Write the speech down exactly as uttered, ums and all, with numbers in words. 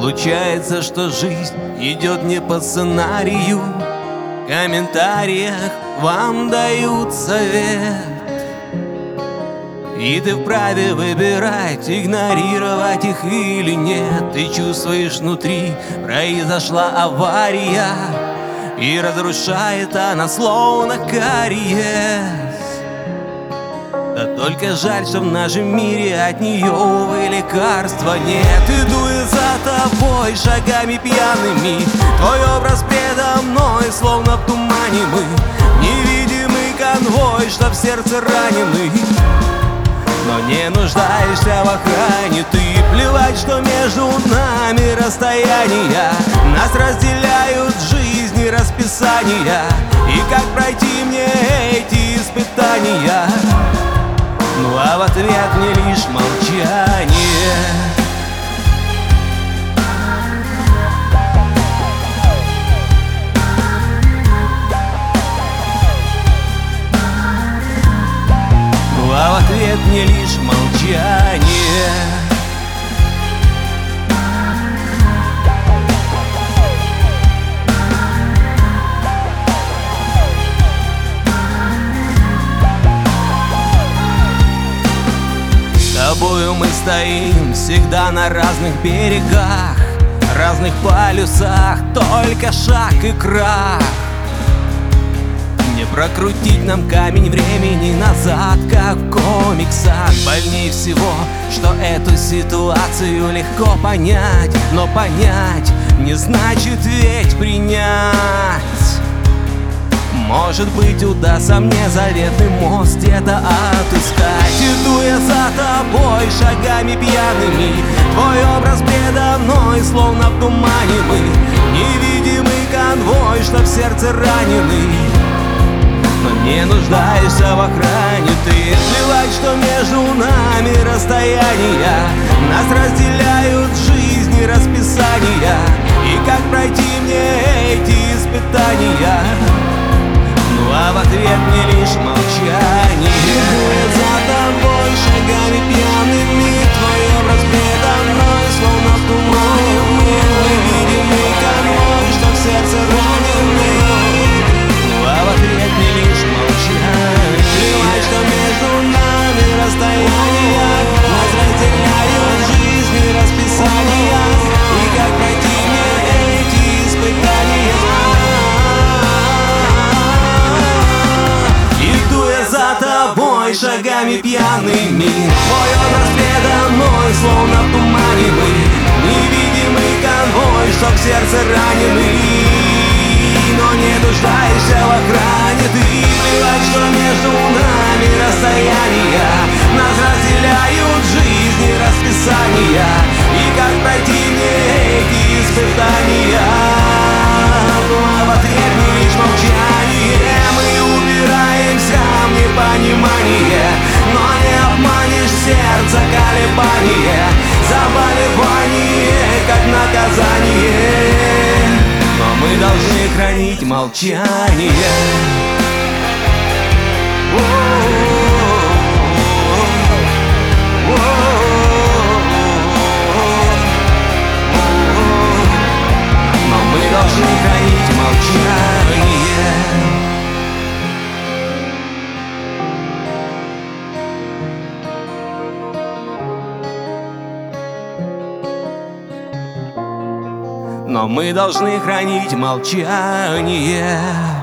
Случается, что жизнь идет не по сценарию. В комментариях вам дают совет, и ты вправе выбирать, игнорировать их или нет. Ты чувствуешь внутри, произошла авария, и разрушает она словно кариес. Да только жаль, что в нашем мире от нее, увы, лекарства нет. Иду я за тобой шагами пьяными, твой образ предо мной, словно в тумане мы. Невидимый конвой, что в сердце раненый, но не нуждаешься в охране ты. Плевать, что между нами расстояния, нас разделяют жизни, расписания. И как пройти мне эти испытания? Ну а в ответ мне лишь молчание. Ну а в ответ мне лишь молчание. С тобою мы стоим всегда на разных берегах, разных полюсах, только шаг и крах. Не прокрутить нам камень времени назад, как в комиксах. Больнее всего, что эту ситуацию легко понять, но понять не значит ведь принять. Может быть, удастся мне заветный мост где-то отыскать. Иду я за тобой шагами пьяными, твой образ предо мной, словно в тумане мы. Невидимый конвой, что в сердце раненый, но не нуждаешься в охране ты. Плевать, что между нами расстояния, нас разделяют жизни, расписания. И как пройти мне эти испытания? Ну а в ответ мне лишь молчание. Иду я за тобой шагами пьяными, твой образ предо мной, словно в тумане мы. Невидимый конвой, что в сердце раненый, ну а в ответ мне лишь молчание. Плевать, что между нами расстояния, нас разделяют жизни, расписания. И как пройти мне эти испытания? Шагами пьяными, твой образ предо мной, словно в тумане мы. Невидимый конвой, что в сердце раненый, но не нуждаешься в охране ты. Плевать, что между нами расстояния, нас разделяют жизни, расписания. И как пройти мне эти испытания? Ну а в ответ мне лишь молчание. Мы упираемся в непонимание, но не обманешь сердце колебание. Заболевание, как наказание, но мы должны хранить молчание. Но мы должны хранить молчание. Но мы должны хранить молчание.